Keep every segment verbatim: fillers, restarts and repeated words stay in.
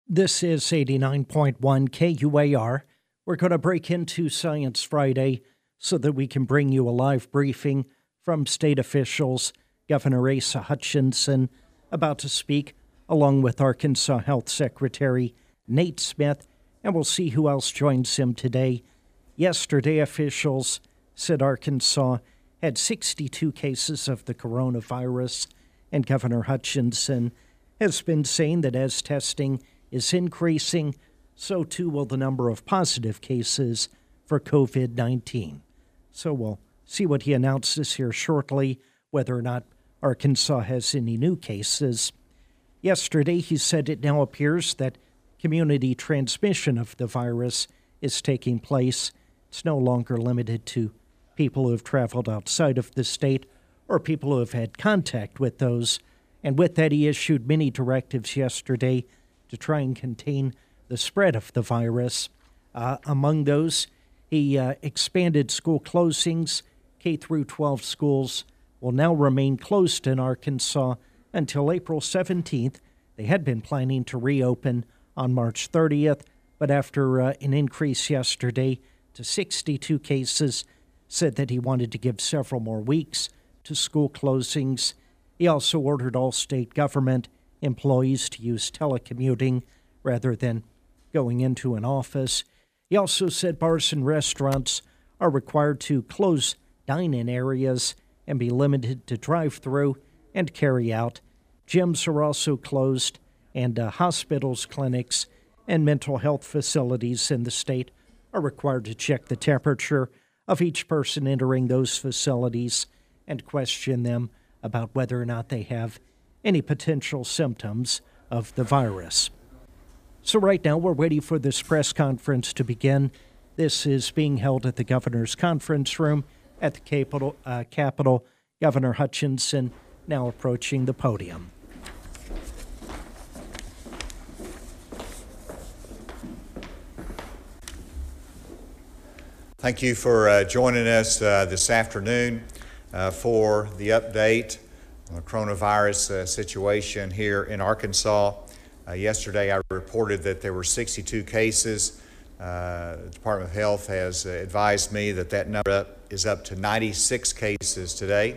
This is eighty-nine point one K U A R. We're going to break into Science Friday so that we can bring you a live briefing from state officials. Governor Asa Hutchinson about to speak, along with Arkansas Health Secretary Nate Smith, and we'll see who else joins him today. Yesterday, officials said Arkansas had sixty-two cases of the coronavirus, and Governor Hutchinson has been saying that as testing is increasing, so too will the number of positive cases for covid nineteen. So we'll see what he announces here shortly, whether or not Arkansas has any new cases. Yesterday, he said it now appears that community transmission of the virus is taking place. It's no longer limited to people who have traveled outside of the state or people who have had contact with those. And with that, he issued many directives yesterday to try and contain the spread of the virus. Uh, among those, he uh, expanded school closings. K through twelve schools will now remain closed in Arkansas until April seventeenth. They had been planning to reopen on March thirtieth, but after uh, an increase yesterday to sixty-two cases, said that he wanted to give several more weeks to school closings. He also ordered all state government employees to use telecommuting rather than going into an office. He also said bars and restaurants are required to close dine-in areas and be limited to drive-through and carry-out. Gyms are also closed, and uh, hospitals, clinics, and mental health facilities in the state are required to check the temperature of each person entering those facilities and question them about whether or not they have any potential symptoms of the virus. So right now we're waiting for this press conference to begin. This is being held at the governor's conference room at the Capitol. Uh, Capitol. Governor Hutchinson now approaching the podium. Thank you for uh, joining us uh, this afternoon uh, for the update on the coronavirus uh, situation here in Arkansas. Uh, yesterday I reported that there were sixty-two cases. Uh, the Department of Health has uh, advised me that that number up, is up to ninety-six cases today.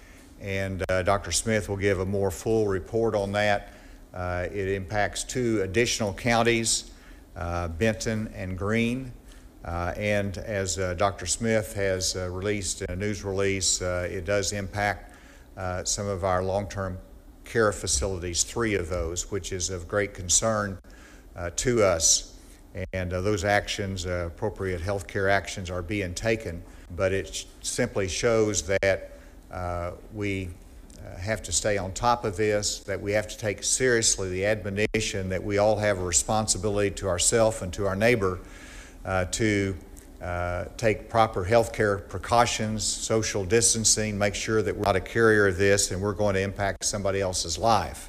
And uh, Doctor Smith will give a more full report on that. Uh, it impacts two additional counties, uh, Benton and Greene. Uh, and as uh, Doctor Smith has uh, released in a news release, uh, it does impact uh, some of our long-term care facilities, three of those, which is of great concern uh, to us. And uh, those actions, uh, appropriate health care actions, are being taken. But it sh- simply shows that uh, we uh, have to stay on top of this, that we have to take seriously the admonition that we all have a responsibility to ourselves and to our neighbor Uh, to uh, take proper health care precautions, social distancing, make sure that we're not a carrier of this and we're going to impact somebody else's life.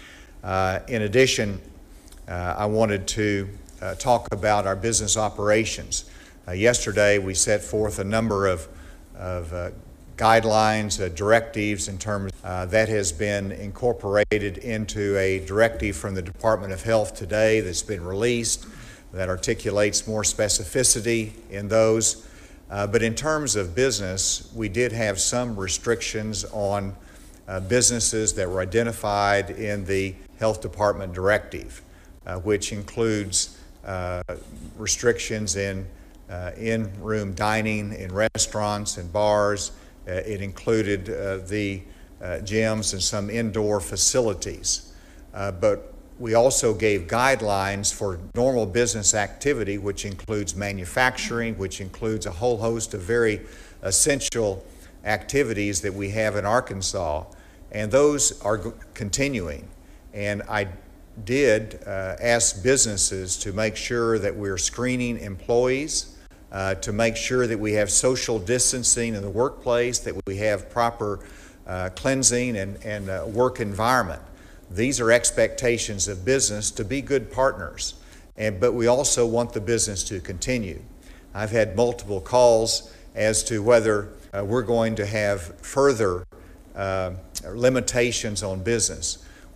Uh, in addition, uh, I wanted to uh, talk about our business operations. Uh, yesterday, we set forth a number of, of uh, guidelines, uh, directives in terms uh, that has been incorporated into a directive from the Department of Health today that's been released, that articulates more specificity in those. Uh, but in terms of business, we did have some restrictions on uh, businesses that were identified in the Health Department directive, uh, which includes uh, restrictions in uh, in-room dining in restaurants and bars. Uh, it included uh, the uh, gyms and some indoor facilities. Uh, but we also gave guidelines for normal business activity, which includes manufacturing, which includes a whole host of very essential activities that we have in Arkansas, and those are g- continuing. And I did uh, ask businesses to make sure that we're screening employees, uh, to make sure that we have social distancing in the workplace, that we have proper uh, cleansing and, and uh, work environment. These are expectations of business to be good partners, and, but we also want the business to continue. I've had multiple calls as to whether uh, we're going to have further uh, limitations on business.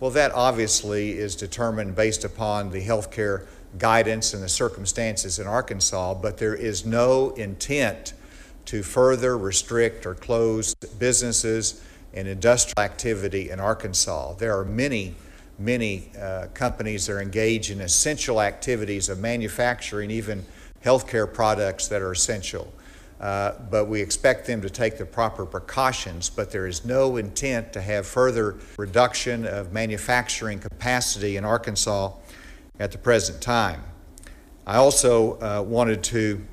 Well, that obviously is determined based upon the healthcare guidance and the circumstances in Arkansas, but there is no intent to further restrict or close businesses and industrial activity in Arkansas. There are many, many uh, companies that are engaged in essential activities of manufacturing, even healthcare products that are essential. Uh, but we expect them to take the proper precautions, but there is no intent to have further reduction of manufacturing capacity in Arkansas at the present time. I also uh, wanted to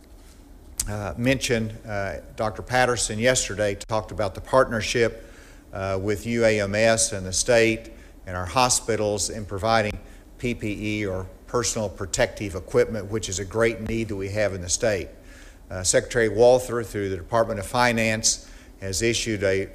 uh, mention uh, Doctor Patterson yesterday talked about the partnership uh, with U A M S and the state and our hospitals in providing P P E or personal protective equipment, which is a great need that we have in the state. Uh, Secretary Walther, through the Department of Finance, has issued a uh,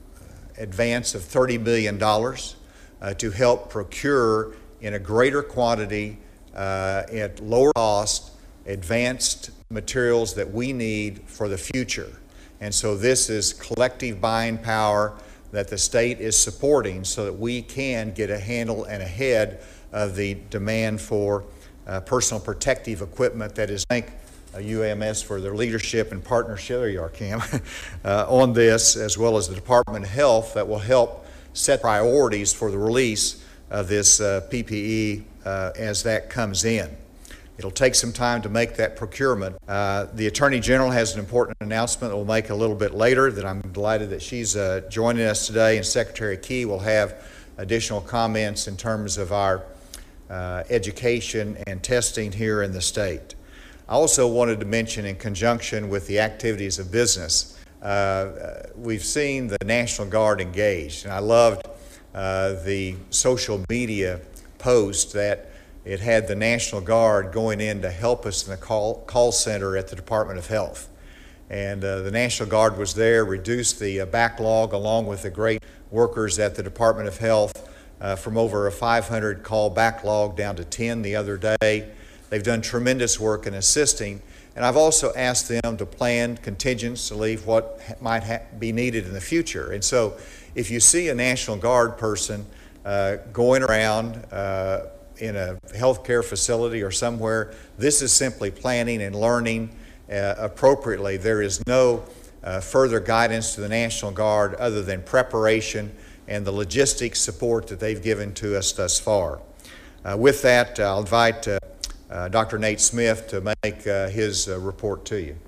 advance of thirty million dollars uh, to help procure in a greater quantity uh, at lower cost advanced materials that we need for the future. And so this is collective buying power that the state is supporting so that we can get a handle and ahead of the demand for uh, personal protective equipment that is thank uh, U A M S for their leadership and partnership, there you are, Cam, uh, on this, as well as the Department of Health that will help set priorities for the release of this uh, P P E uh, as that comes in. It'll take some time to make that procurement. Uh, the Attorney General has an important announcement that we'll make a little bit later that I'm delighted that she's uh, joining us today, and Secretary Key will have additional comments in terms of our uh, education and testing here in the state. I also wanted to mention, in conjunction with the activities of business, uh, we've seen the National Guard engaged, and I loved uh, the social media post that it had the National Guard going in to help us in the call, call center at the Department of Health. And uh, the National Guard was there, reduced the uh, backlog along with the great workers at the Department of Health uh, from over a five hundred call backlog down to ten the other day. They've done tremendous work in assisting. And I've also asked them to plan contingency for what ha- might ha- be needed in the future. And so if you see a National Guard person uh, going around uh, in a healthcare facility or somewhere, this is simply planning and learning uh, appropriately. There is no uh, further guidance to the National Guard other than preparation and the logistics support that they've given to us thus far. Uh, with that, I'll invite uh, uh, Doctor Nate Smith to make uh, his uh, report to you.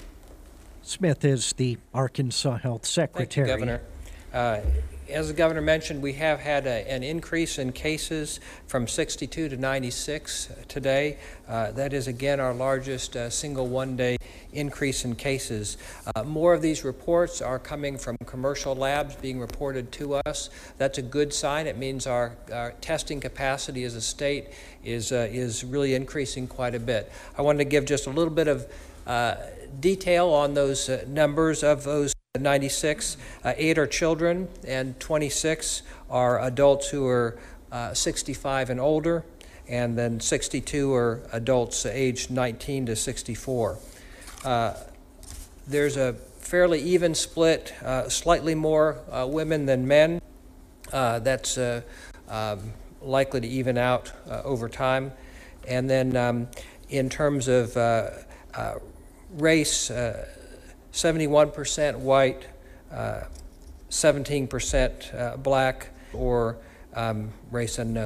Smith is the Arkansas Health Secretary. Thank you, Governor. Uh, As the Governor mentioned, we have had a, an increase in cases from sixty-two to ninety-six today. Uh, that is, again, our largest uh, single one-day increase in cases. Uh, more of these reports are coming from commercial labs being reported to us. That's a good sign. It means our, our testing capacity as a state is, uh, is really increasing quite a bit. I wanted to give just a little bit of uh, detail on those uh, numbers of those ninety-six. Uh, eight are children, and twenty-six are adults who are uh, sixty-five and older, and then sixty-two are adults aged nineteen to sixty-four. Uh, there's a fairly even split, uh, slightly more uh, women than men. Uh, that's uh, um, likely to even out uh, over time. And then um, in terms of uh, uh, race, uh, seventy-one percent white, uh, seventeen percent uh, black, or um, race unknown.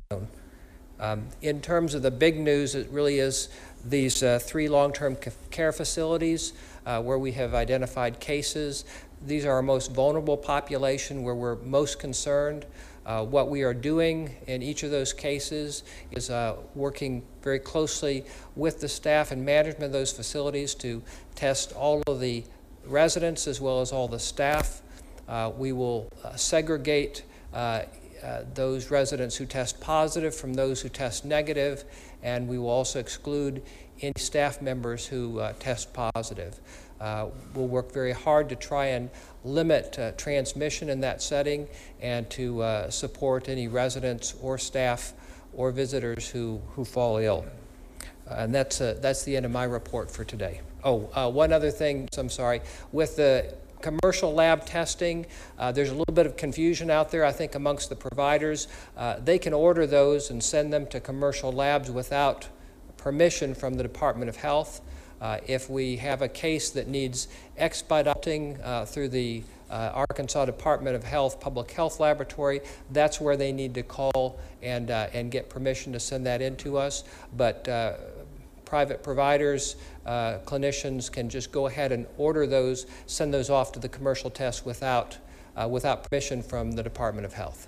Um, in terms of the big news, it really is these uh, three long-term care facilities uh, where we have identified cases. These are our most vulnerable population where we're most concerned. Uh, what we are doing in each of those cases is uh, working very closely with the staff and management of those facilities to test all of the residents as well as all the staff. Uh, we will uh, segregate uh, uh, those residents who test positive from those who test negative, and we will also exclude any staff members who uh, test positive. Uh, we'll work very hard to try and limit uh, transmission in that setting and to uh, support any residents or staff or visitors who, who fall ill. Uh, and that's, uh, that's the end of my report for today. Oh, uh, one other thing, I'm sorry. With the commercial lab testing, uh, there's a little bit of confusion out there, I think, amongst the providers. Uh, they can order those and send them to commercial labs without permission from the Department of Health. Uh, if we have a case that needs expediting uh, through the uh, Arkansas Department of Health Public Health Laboratory, that's where they need to call and, uh, and get permission to send that in to us. But uh, private providers, uh, clinicians can just go ahead and order those, send those off to the commercial test without, uh, without permission from the Department of Health.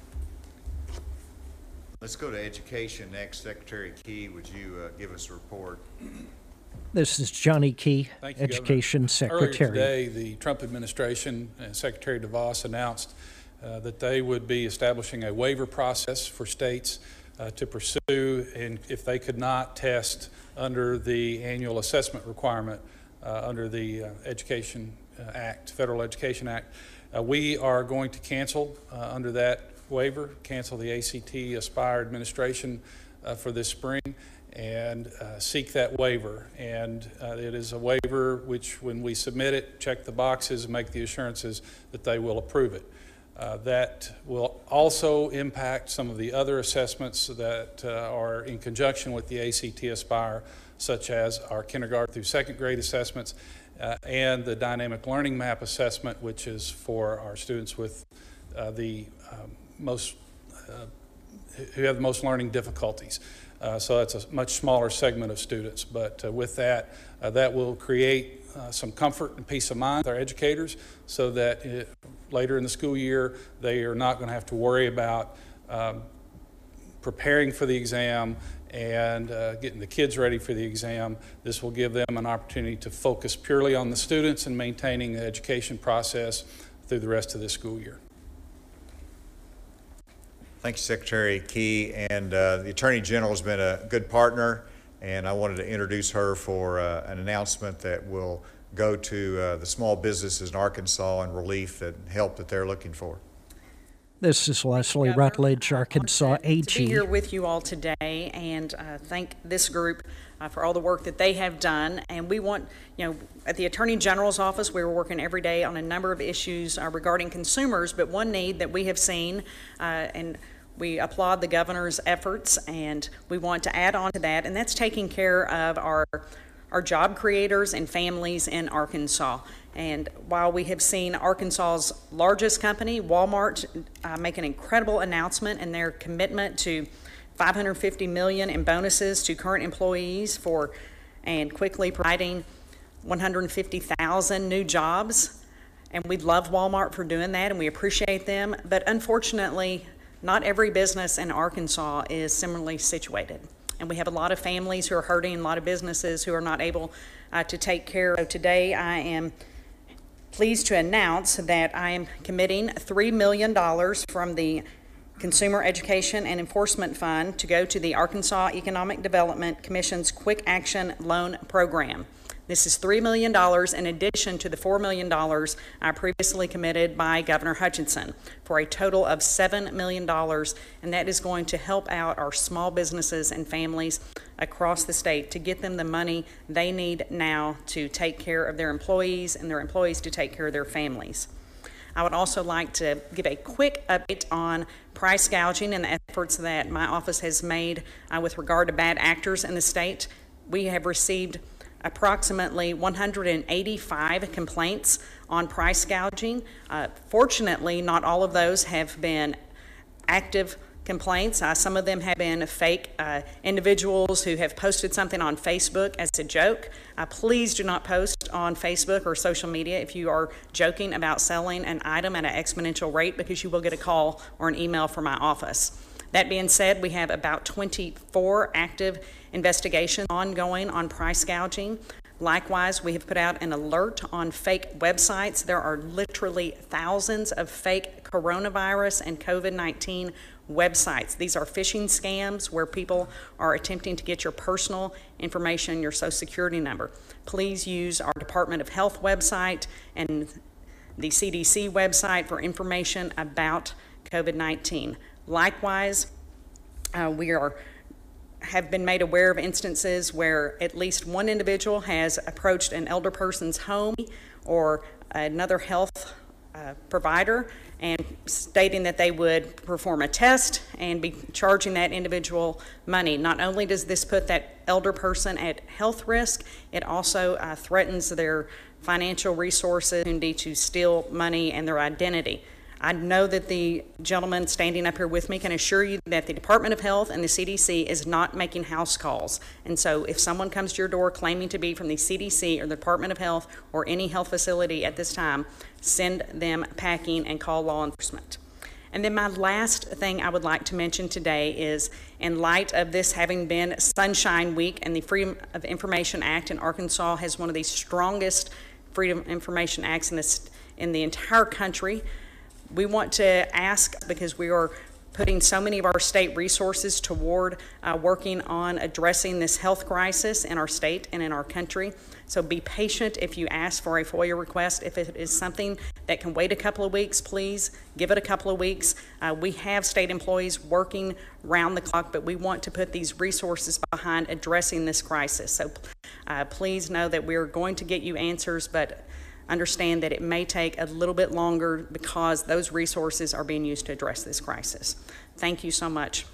Let's go to education next. Secretary Key, would you uh, give us a report? This is Johnny Key, Thank you, Education Governor. Secretary. Earlier today, the Trump administration and Secretary DeVos announced uh, that they would be establishing a waiver process for states uh, to pursue, and if they could not test under the annual assessment requirement uh, under the uh, Education uh, Act, Federal Education Act, uh, we are going to cancel uh, under that waiver, cancel the A C T Aspire administration uh, for this spring, and uh, seek that waiver. And uh, it is a waiver which, when we submit it, check the boxes and make the assurances that they will approve it. Uh, that will also impact some of the other assessments that uh, are in conjunction with the A C T Aspire, such as our kindergarten through second grade assessments uh, and the dynamic learning map assessment, which is for our students with uh, the um, most uh, who have the most learning difficulties. Uh, so that's a much smaller segment of students. But uh, with that, uh, that will create uh, some comfort and peace of mind with our educators, so that it, later in the school year, they are not going to have to worry about um, preparing for the exam and uh, getting the kids ready for the exam. This will give them an opportunity to focus purely on the students and maintaining the education process through the rest of this school year. Thank you, Secretary Key. And uh, the Attorney General has been a good partner, and I wanted to introduce her for uh, an announcement that will go to uh, the small businesses in Arkansas and relief and help that they're looking for. This is Leslie Governor, Rutledge, Arkansas A G. To be here with you all today and uh, thank this group uh, for all the work that they have done. And we want, you know, at the Attorney General's office, we were working every day on a number of issues uh, regarding consumers, but one need that we have seen, uh, and we applaud the governor's efforts, and we want to add on to that, and that's taking care of our our job creators and families in Arkansas. And while we have seen Arkansas's largest company, Walmart, uh, make an incredible announcement in their commitment to five hundred fifty million dollars in bonuses to current employees for, and quickly providing one hundred fifty thousand new jobs. And we love Walmart for doing that, and we appreciate them. But unfortunately, not every business in Arkansas is similarly situated. And we have a lot of families who are hurting, a lot of businesses who are not able uh, to take care of. So today I am pleased to announce that I am committing three million dollars from the Consumer Education and Enforcement Fund to go to the Arkansas Economic Development Commission's Quick Action Loan Program. This is three million dollars in addition to the four million dollars I previously committed by Governor Hutchinson, for a total of seven million dollars, and that is going to help out our small businesses and families across the state to get them the money they need now to take care of their employees and their employees to take care of their families. I would also like to give a quick update on price gouging and the efforts that my office has made uh, with regard to bad actors in the state. We have received approximately one hundred eighty-five complaints on price gouging. Uh, fortunately, not all of those have been active complaints. Uh, some of them have been fake uh, individuals who have posted something on Facebook as a joke. Uh, please do not post on Facebook or social media if you are joking about selling an item at an exponential rate, because you will get a call or an email from my office. That being said, we have about twenty-four active investigations ongoing on price gouging. Likewise, we have put out an alert on fake websites. There are literally thousands of fake coronavirus and COVID nineteen websites. These are phishing scams where people are attempting to get your personal information, your social security number. Please use our Department of Health website and the C D C website for information about COVID nineteen. Likewise, uh, we are have been made aware of instances where at least one individual has approached an elder person's home or another health uh, provider and stating that they would perform a test and be charging that individual money. Not only does this put that elder person at health risk, it also uh, threatens their financial resources to steal money and their identity. I know that the gentleman standing up here with me can assure you that the Department of Health and the C D C is not making house calls. And so if someone comes to your door claiming to be from the C D C or the Department of Health or any health facility at this time, send them packing and call law enforcement. And then my last thing I would like to mention today is, in light of this having been Sunshine Week, and the Freedom of Information Act in Arkansas has one of the strongest Freedom of Information Acts in, this, in the entire country, we want to ask, because we are putting so many of our state resources toward uh, working on addressing this health crisis in our state and in our country. So be patient if you ask for a FOIA request. If it is something that can wait a couple of weeks, please give it a couple of weeks. Uh, we have state employees working round the clock, but we want to put these resources behind addressing this crisis. So uh, please know that we're going to get you answers, but understand that it may take a little bit longer because those resources are being used to address this crisis. Thank you so much.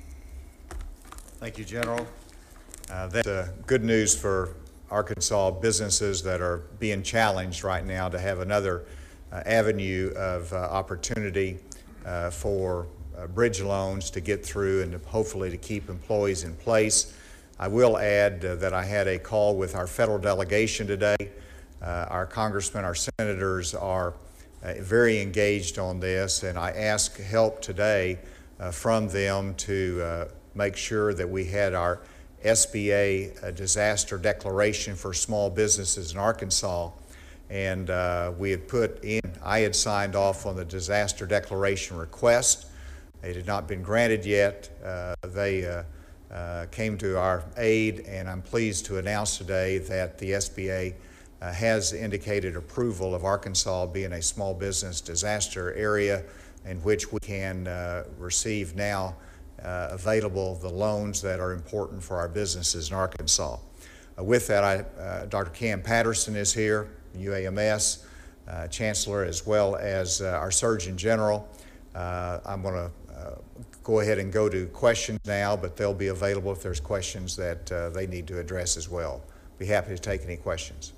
Thank you, General. Uh, that's uh, good news for Arkansas businesses that are being challenged right now to have another uh, avenue of uh, opportunity uh, for uh, bridge loans to get through and to hopefully to keep employees in place. I will add uh, that I had a call with our federal delegation today. Uh, our congressmen, our senators are uh, very engaged on this, and I asked help today uh, from them to uh, make sure that we had our S B A uh, disaster declaration for small businesses in Arkansas, and uh, we had put in, I had signed off on the disaster declaration request. It had not been granted yet. Uh, they uh, uh, came to our aid, and I'm pleased to announce today that the S B A Uh, has indicated approval of Arkansas being a small business disaster area in which we can uh, receive now uh, available the loans that are important for our businesses in Arkansas. Uh, with that, I, uh, Doctor Cam Patterson is here, U A M S, uh, Chancellor, as well as uh, our Surgeon General. Uh, I'm going to uh, go ahead and go to questions now, but they'll be available if there's questions that uh, they need to address as well. Be happy to take any questions.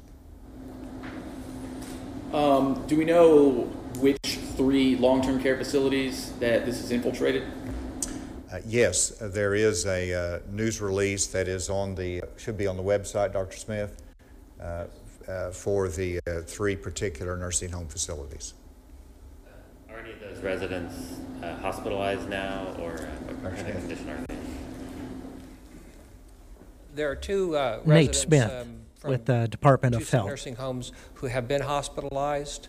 Um, do we know which three long-term care facilities that this is infiltrated? Uh, yes, uh, there is a uh, news release that is on the, should be on the website, Doctor Smith, uh, uh, for the uh, three particular nursing home facilities. Uh, are any of those residents uh, hospitalized now, or uh, what kind of condition are they? There are two uh, Nate residents Smith. um, from with the Department of Houston Health. nursing homes who have been hospitalized.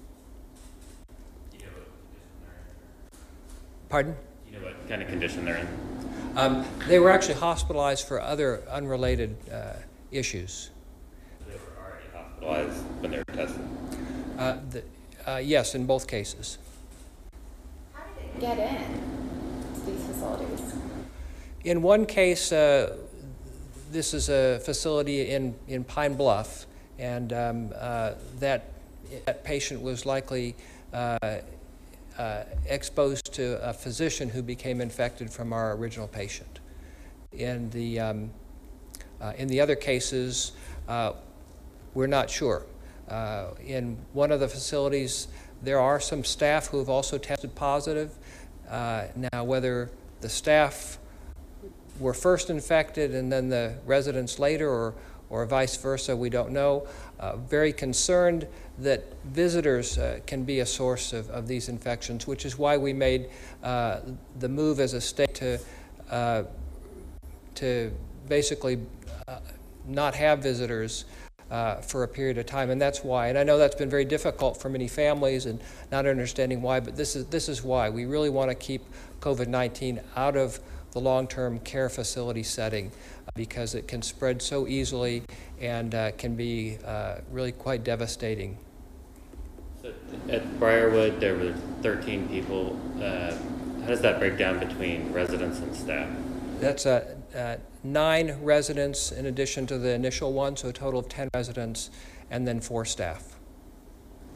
Do you know what condition they're in? Pardon? Do you know what kind of condition they're in? Um, they were actually hospitalized for other unrelated uh, issues. They were already hospitalized when they were tested. Uh, the, uh, yes, in both cases. How did it get in to these facilities? In one case, uh, this is a facility in, in Pine Bluff, and um, uh, that, that patient was likely uh, uh, exposed to a physician who became infected from our original patient. In the, um, uh, in the other cases, uh, we're not sure. Uh, in one of the facilities, there are some staff who have also tested positive. Uh, now, whether the staff were first infected and then the residents later, or, or vice versa, we don't know. Uh, very concerned that visitors uh, can be a source of, of these infections, which is why we made uh, the move as a state to, uh, to basically uh, not have visitors uh, for a period of time, and that's why. And I know that's been very difficult for many families and not understanding why, but this is, this is why. We really want to keep COVID nineteen out of the long-term care facility setting uh, because it can spread so easily and uh, can be uh, really quite devastating. So at Briarwood, there were thirteen people. Uh, how does that break down between residents and staff? That's uh, uh, nine residents in addition to the initial one, so a total of ten residents, and then four staff.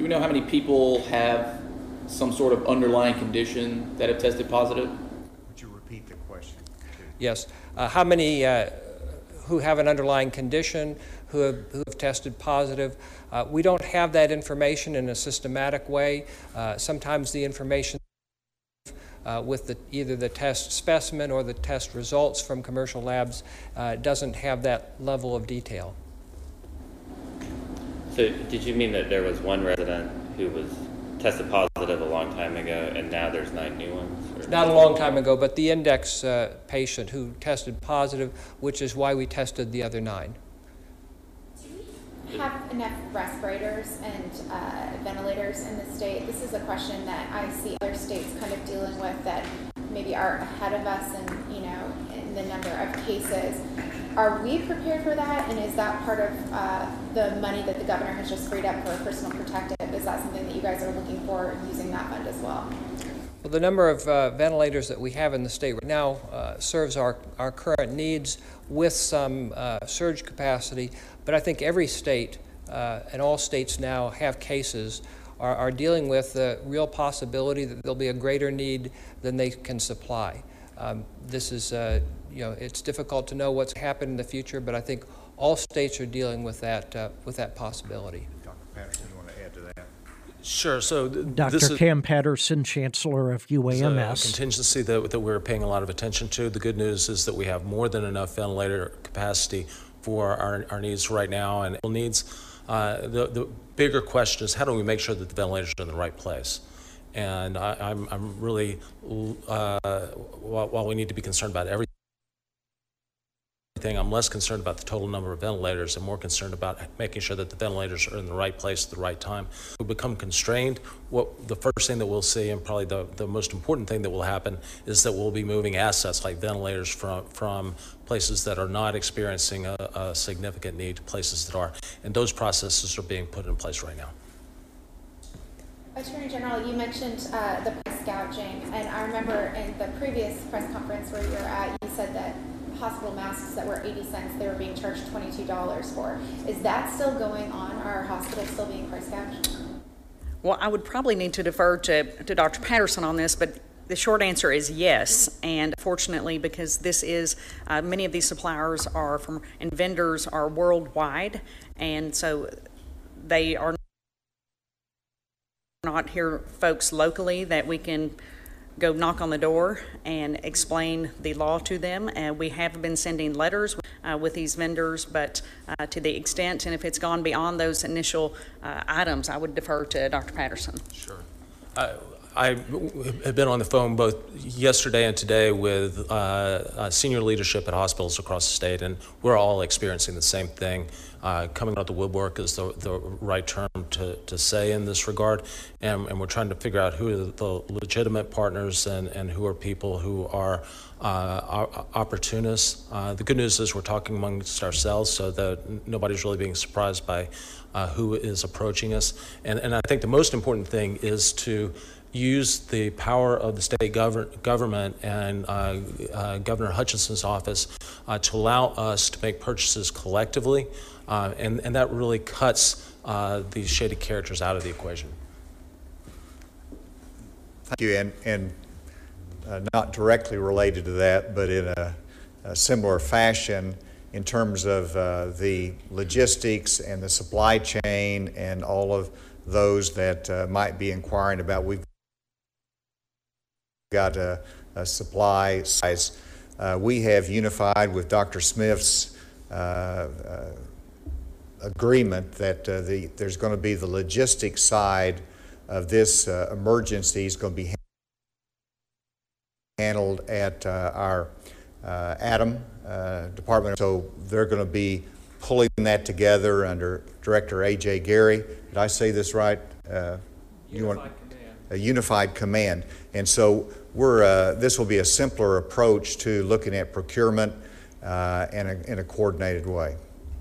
Do we know how many people have some sort of underlying condition that have tested positive? Would you repeat the question? Yes. Uh, how many uh, who have an underlying condition, who have, who have tested positive? Uh, we don't have that information in a systematic way. Uh, sometimes the information uh, with the, either the test specimen or the test results from commercial labs uh, doesn't have that level of detail. So did you mean that there was one resident who was tested positive a long time ago and now there's nine new ones? Or? Not a long time ago, but the index uh, patient who tested positive, which is why we tested the other nine. Do we have enough respirators and uh, ventilators in the state? This is a question that I see other states kind of dealing with that maybe are ahead of us and, you know, in the number of cases. Are we prepared for that, and is that part of uh, the money that the governor has just freed up for personal protective? Is that something that you guys are looking for using that fund as well? Well, the number of uh, ventilators that we have in the state right now uh, serves our, our current needs with some uh, surge capacity, but I think every state uh, and all states now have cases are, are dealing with the real possibility that there'll be a greater need than they can supply. Um, this is, uh, you know, it's difficult to know what's happened in the future, but I think all states are dealing with that, uh, with that possibility. Doctor Patterson, you want to add to that? Sure. So th- Doctor this is Cam Patterson, Chancellor of U A M S. a contingency that, that we're paying a lot of attention to. The good news is that we have more than enough ventilator capacity for our, our needs right now and needs. Uh, the, the bigger question is how do we make sure that the ventilators are in the right place? And I, I'm, I'm really, uh, while, while we need to be concerned about everything, I'm less concerned about the total number of ventilators and more concerned about making sure that the ventilators are in the right place at the right time. We become constrained. What the first thing that we'll see, and probably the, the most important thing that will happen, is that we'll be moving assets like ventilators from, from places that are not experiencing a, a significant need to places that are. And those processes are being put in place right now. Attorney General, you mentioned uh, the price gouging, and I remember in the previous press conference where you were at, you said that hospital masks that were eighty cents, they were being charged twenty-two dollars for. Is that still going on? Are hospitals still being price gouged? Well, I would probably need to defer to, to Doctor Patterson on this, but the short answer is yes. And fortunately, because this is, uh, many of these suppliers are from, and vendors are worldwide, and so they are not here folks locally that we can go knock on the door and explain the law to them. And we have been sending letters uh, with these vendors, but uh, to the extent, and if it's gone beyond those initial uh, items, I would defer to Doctor Patterson. Sure. Uh, I have been on the phone both yesterday and today with uh, uh, senior leadership at hospitals across the state, and we're all experiencing the same thing. Uh, coming out the woodwork is the, the right term to, to say in this regard, and, and we're trying to figure out who are the, the legitimate partners and, and who are people who are uh, opportunists. Uh, the good news is we're talking amongst ourselves so that nobody's really being surprised by uh, who is approaching us. And, and I think the most important thing is to use the power of the state gov- government and uh, uh, Governor Hutchinson's office uh, to allow us to make purchases collectively, uh, and, and that really cuts uh, these shady characters out of the equation. Thank you, and, and uh, not directly related to that, but in a, a similar fashion in terms of uh, the logistics and the supply chain and all of those that uh, might be inquiring about. We've got a, a supply size. Uh, we have unified with Doctor Smith's uh, uh, agreement that uh, the, there's going to be the logistics side of this uh, emergency is going to be handled at uh, our uh, ATOM uh, department. So they're going to be pulling that together under Director A J Gary. Did I say this right? Uh, you Unified want command. A unified command. And so we're, uh, this will be a simpler approach to looking at procurement uh, in, a, in a coordinated way.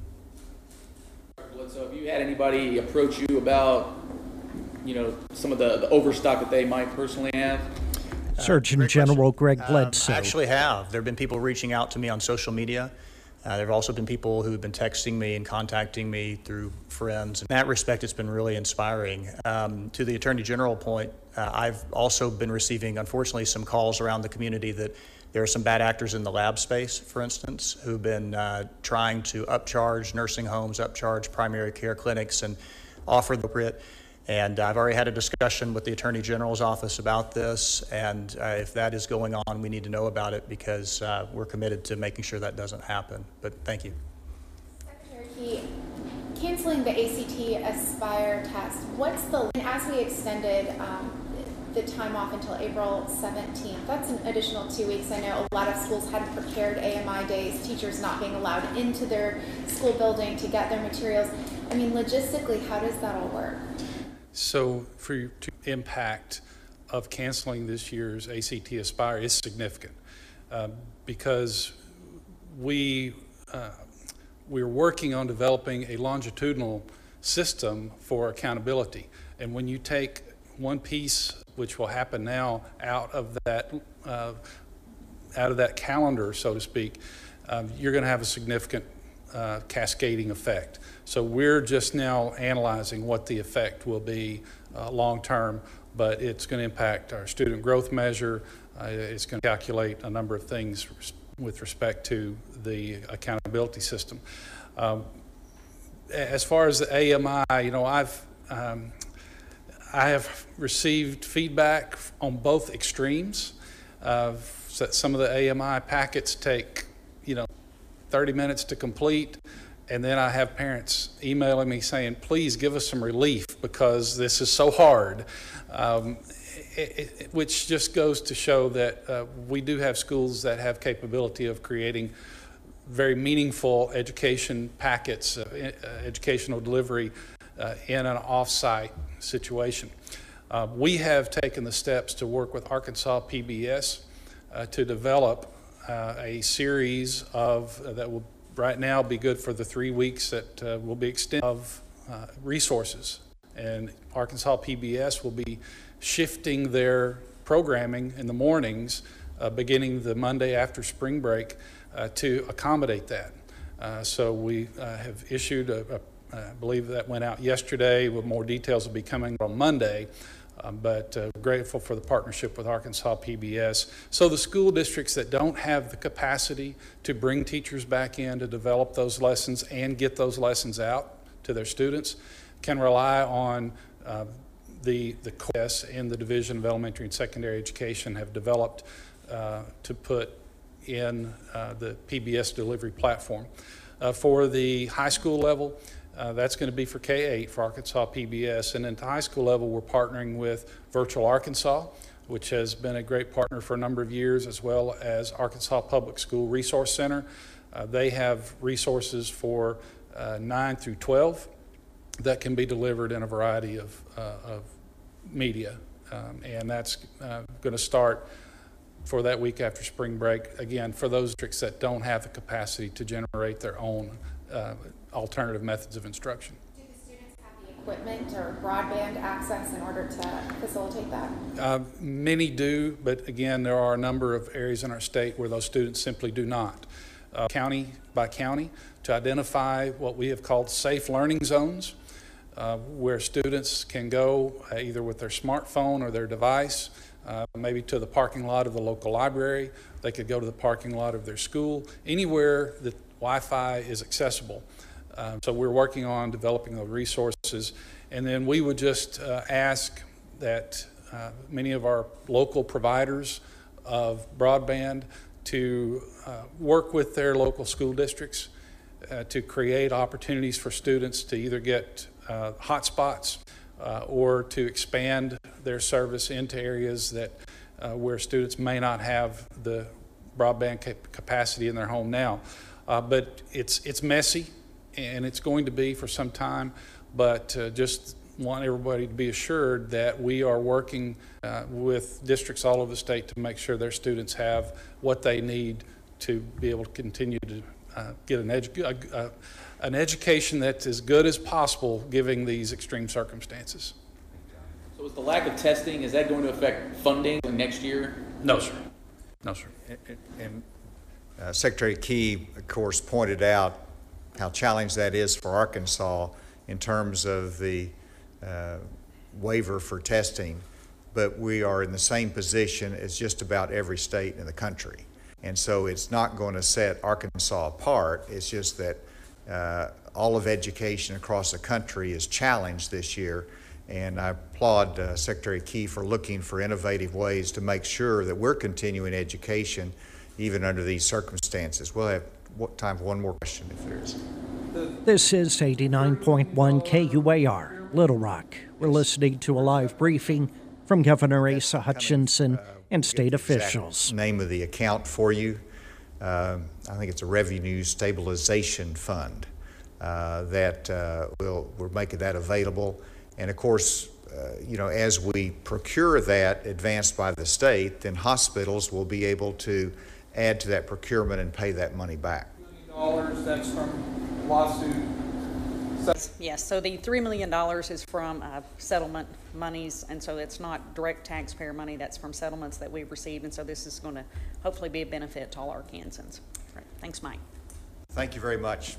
So have you had anybody approach you about, you know, some of the, the overstock that they might personally have? Surgeon Uh, General Greg um, Bledsoe. I actually have. There have been people reaching out to me on social media Uh, there have also been people who have been texting me and contacting me through friends. In that respect, it's been really inspiring. Um, to the Attorney General point, uh, I've also been receiving, unfortunately, some calls around the community that there are some bad actors in the lab space, for instance, who've been uh, trying to upcharge nursing homes, upcharge primary care clinics, and offer the appropriate. And I've already had a discussion with the Attorney General's office about this, and uh, if that is going on, we need to know about it because uh, we're committed to making sure that doesn't happen. But thank you. Secretary Key, canceling the A C T Aspire test, what's the, and as we extended um, the time off until April seventeenth, that's an additional two weeks. I know a lot of schools hadn't prepared A M I days, teachers not being allowed into their school building to get their materials. I mean, logistically, how does that all work? So for your impact of canceling this year's A C T Aspire is significant uh, because we, uh, we're working on developing a longitudinal system for accountability. And when you take one piece, which will happen now, out of that, uh, out of that calendar, so to speak, um, you're going to have a significant uh, cascading effect. So we're just now analyzing what the effect will be uh, long term, but it's going to impact our student growth measure. Uh, it's going to calculate a number of things with respect to the accountability system. Um, as far as the A M I, you know, I've um, I have received feedback on both extremes. Uh, some of the A M I packets take, you know, thirty minutes to complete. And then I have parents emailing me saying, please give us some relief because this is so hard, um, it, it, which just goes to show that uh, we do have schools that have capability of creating very meaningful education packets, uh, educational delivery uh, in an off-site situation. Uh, we have taken the steps to work with Arkansas P B S uh, to develop uh, a series of uh, that will right now be good for the three weeks that uh, will be extended of uh, resources. And Arkansas P B S will be shifting their programming in the mornings uh, beginning the Monday after spring break uh, to accommodate that. Uh, so we uh, have issued, a, a, I believe that went out yesterday, with more details will be coming on Monday. Um, but uh, grateful for the partnership with Arkansas P B S. So the school districts that don't have the capacity to bring teachers back in to develop those lessons and get those lessons out to their students can rely on uh, the the course in the Division of Elementary and Secondary Education have developed uh, to put in uh, the P B S delivery platform. Uh, for the high school level, Uh, that's going to be for K eight for Arkansas P B S. And at the high school level, we're partnering with Virtual Arkansas, which has been a great partner for a number of years, as well as Arkansas Public School Resource Center. Uh, they have resources for uh, nine through twelve that can be delivered in a variety of, uh, of media. Um, and that's uh, going to start for that week after spring break, again, for those districts that don't have the capacity to generate their own uh, alternative methods of instruction. Do the students have the equipment or broadband access in order to facilitate that? Uh, many do, but again, there are a number of areas in our state where those students simply do not. Uh, county by county, to identify what we have called safe learning zones, uh, where students can go uh, either with their smartphone or their device, uh, maybe to the parking lot of the local library. They could go to the parking lot of their school, anywhere that Wi-Fi is accessible. Um, so we're working on developing those resources, and then we would just uh, ask that uh, many of our local providers of broadband to uh, work with their local school districts uh, to create opportunities for students to either get uh, hotspots uh, or to expand their service into areas that uh, where students may not have the broadband cap- capacity in their home now. Uh, but it's it's messy, and it's going to be for some time, but uh, just want everybody to be assured that we are working uh, with districts all over the state to make sure their students have what they need to be able to continue to uh, get an, edu- uh, uh, an education that's as good as possible given these extreme circumstances. So is the lack of testing, is that going to affect funding next year? No, sir. No, sir. And, and Uh, Secretary Key, of course, pointed out how challenged that is for Arkansas in terms of the uh, waiver for testing, but we are in the same position as just about every state in the country. And so it's not going to set Arkansas apart. It's just that uh, all of education across the country is challenged this year. And I applaud uh, Secretary Key for looking for innovative ways to make sure that we're continuing education even under these circumstances. We'll have time for one more question if there is. This is eighty-nine point one K U A R, Little Rock. We're listening to a live briefing from Governor Asa Hutchinson and state officials. Name of the account for you. Uh, I think it's a revenue stabilization fund uh, that uh, we'll, we're making that available. And of course, uh, you know, as we procure that advanced by the state, then hospitals will be able to add to that procurement and pay that money back. Dollars, that's from lawsuit. Yes, so the three million dollars is from uh, settlement monies, and so it's not direct taxpayer money, that's from settlements that we've received, and so this is going to hopefully be a benefit to all Arkansans. Right. Thanks, Mike. Thank you very much.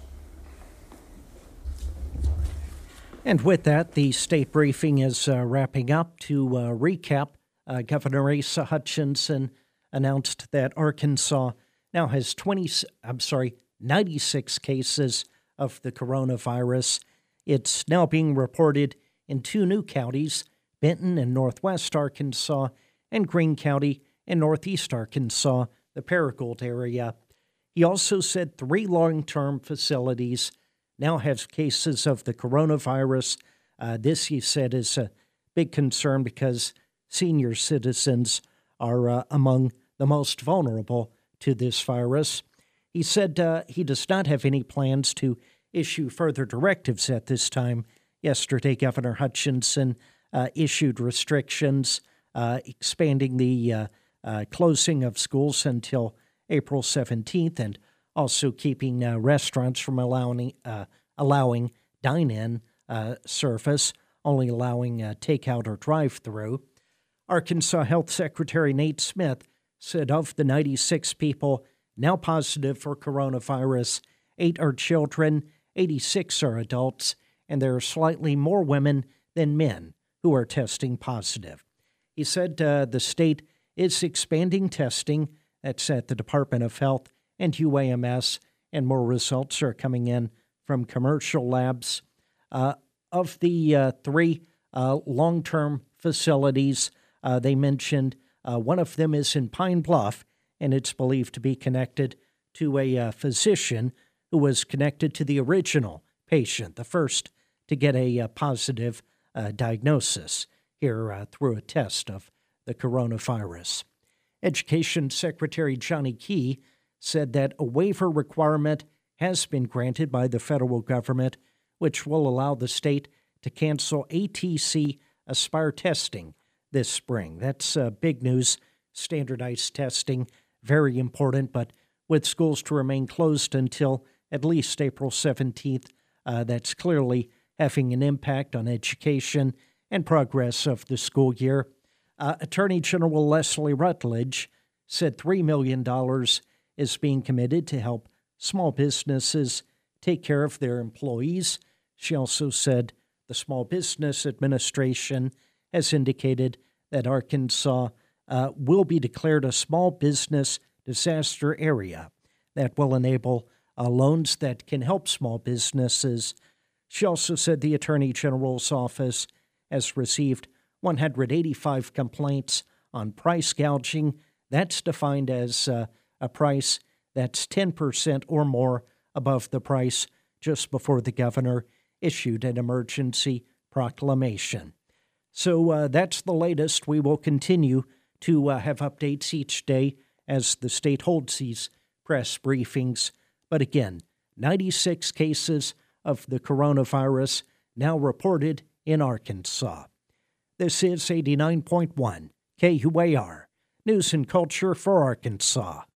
And with that, the state briefing is uh, wrapping up. To uh, recap, uh, Governor Asa Hutchinson announced that Arkansas now has twenty, I'm sorry, ninety-six cases of the coronavirus. It's now being reported in two new counties, Benton in northwest Arkansas and Greene County in northeast Arkansas, the Paragould area. He also said three long-term facilities now have cases of the coronavirus. Uh, this, he said, is a big concern because senior citizens are uh, among the most vulnerable to this virus. He said uh, he does not have any plans to issue further directives at this time. Yesterday, Governor Hutchinson uh, issued restrictions uh, expanding the uh, uh, closing of schools until April seventeenth and also keeping uh, restaurants from allowing, uh, allowing dine-in uh, service, only allowing uh, takeout or drive-through. Arkansas Health Secretary Nate Smith said of the ninety-six people now positive for coronavirus, eight are children, eighty-six are adults, and there are slightly more women than men who are testing positive. He said uh, the state is expanding testing. That's at the Department of Health and U A M S, and more results are coming in from commercial labs. Uh, of the uh, three uh, long-term facilities, uh, they mentioned uh, one of them is in Pine Bluff, and it's believed to be connected to a uh, physician who was connected to the original patient, the first to get a uh, positive uh, diagnosis here uh, through a test of the coronavirus. Education Secretary Johnny Key said that a waiver requirement has been granted by the federal government, which will allow the state to cancel A T C Aspire testing this spring. That's uh, big news. Standardized testing, very important, but with schools to remain closed until at least April seventeenth, uh, that's clearly having an impact on education and progress of the school year. Uh, Attorney General Leslie Rutledge said three million dollars is being committed to help small businesses take care of their employees. She also said the Small Business Administration has indicated that Arkansas uh, will be declared a small business disaster area that will enable uh, loans that can help small businesses. She also said the Attorney General's office has received one hundred eighty-five complaints on price gouging. That's defined as uh, a price that's ten percent or more above the price just before the governor issued an emergency proclamation. So uh, that's the latest. We will continue to uh, have updates each day as the state holds these press briefings. But again, ninety-six cases of the coronavirus now reported in Arkansas. This is eighty-nine point one K U A R, News and Culture for Arkansas.